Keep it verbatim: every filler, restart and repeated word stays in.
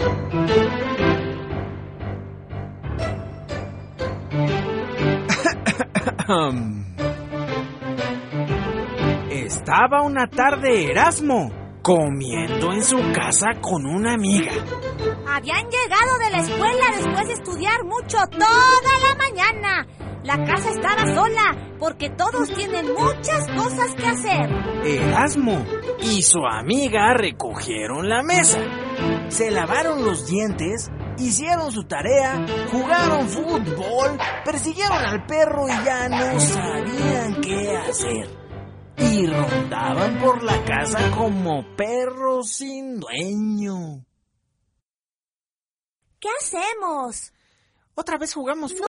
Estaba una tarde Erasmo comiendo en su casa con una amiga. Habían llegado de la escuela después de estudiar mucho toda la mañana. La casa estaba sola porque todos tienen muchas cosas que hacer. Erasmo y su amiga recogieron la mesa, se lavaron los dientes, hicieron su tarea, jugaron fútbol, persiguieron al perro y ya no sabían qué hacer. Y rondaban por la casa como perros sin dueño. ¿Qué hacemos? Otra vez jugamos fútbol.